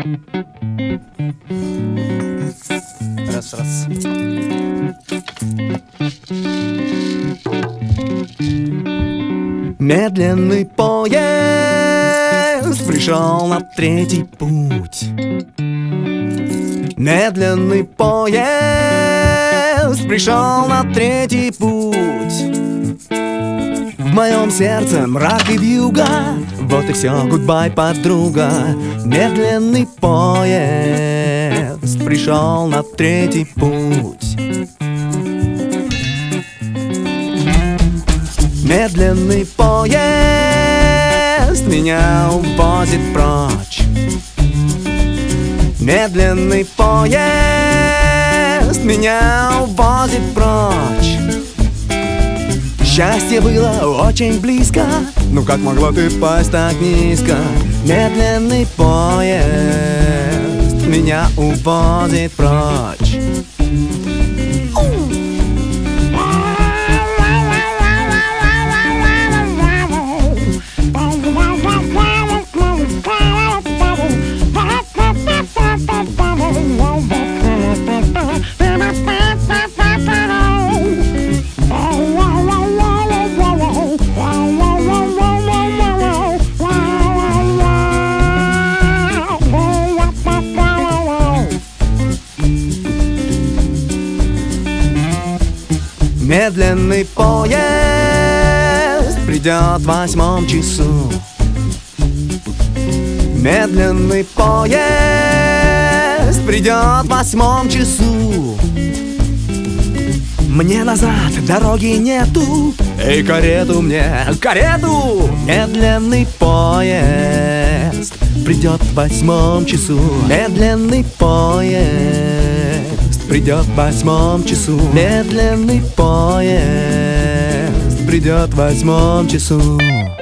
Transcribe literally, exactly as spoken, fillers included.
Раз, раз. Медленный поезд пришел на третий путь. Медленный поезд пришел на третий путь. В моем сердце мрак и вьюга, вот и все, гудбай, подруга. Медленный поезд пришел на третий путь. Медленный поезд меня увозит прочь. Медленный поезд меня увозит прочь. Счастье было очень близко, ну как могла ты пасть так низко? Медленный поезд меня увозит прочь. Медленный поезд придет в восьмом часу. Медленный поезд придет в восьмом часу. Мне назад дороги нету. Эй, карету мне, карету! Медленный поезд придет в восьмом часу. Медленный поезд придет в восьмом часу. Медленный поезд придет в восьмом часу.